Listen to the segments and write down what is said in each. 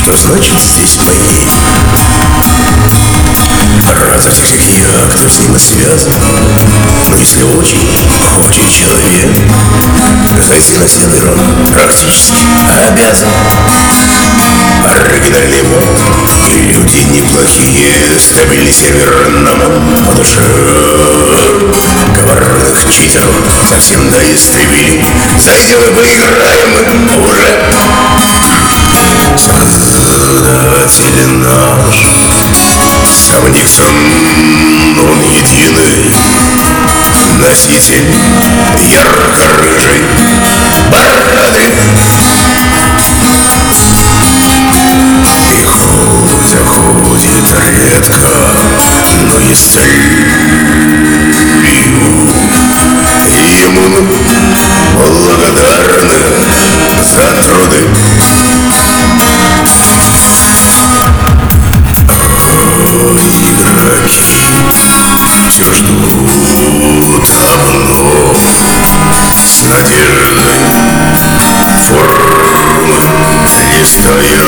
Что значит здесь мои? Рад за всех, как я, кто с ним связан. Но если очень хочет человек зайти на стены, он практически обязан. Оригинальный мод, люди неплохие, стабильный сервер нам по душе. Коварных читеров совсем доистребили. Зайдем и поиграем уже. Создатель наш, сам Никсон, он единый носитель ярко-рыжей бороды. И хоть заходит редко, но истребил ему благодарны за труды. Все ждут давно, с надеждой формы листая.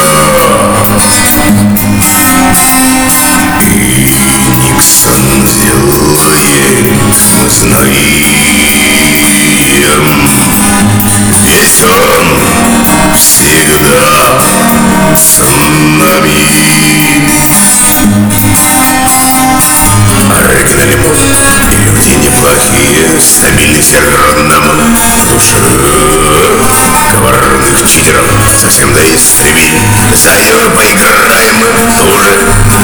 И Никсон сделает знаем, ведь он всегда с нами. Оригинальный мод, люди неплохие, стабильный сервер нам по душе. Коварных читеров совсем доистребили. Зайдем и поиграем уже.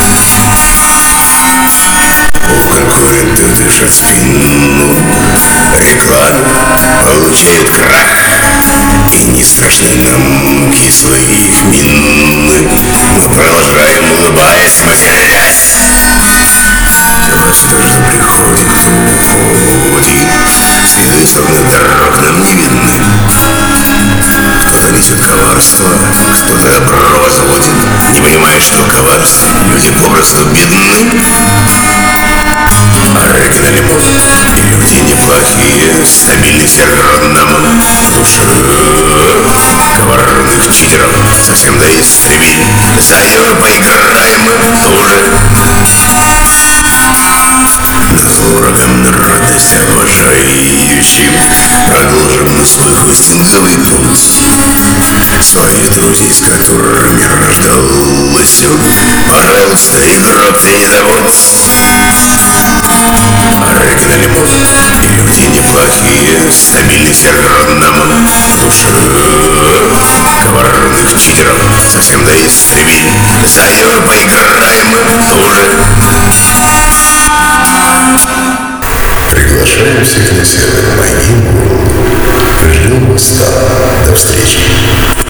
О, какой это дышит спину. Реклама получает крах. И не страшны нам кислые мины. Мы продолжаем, улыбаясь, матерясь. Что ж за приходит, кто уходит? Следы темных дорог нам не видны. Кто-то несет коварство, кто-то добро возводит. Не понимая, что коварство, люди попросту бедны. Оригинальный мод, люди неплохие, стабильный сервер нам по душе. Коварных читеров совсем доистребили. Зайдем и поиграем уже. Дорогам радость обожающим продолжим свой хостинговый путь. Своих друзей, с которыми рождалось он, пожалуйста, игрок, ты не забудь. Оригинальный мод, люди неплохие, стабильный сервер нам по душе. Коварных читеров совсем доистребили. Зайдем и поиграем уже. Приглашаем всех на стены моим.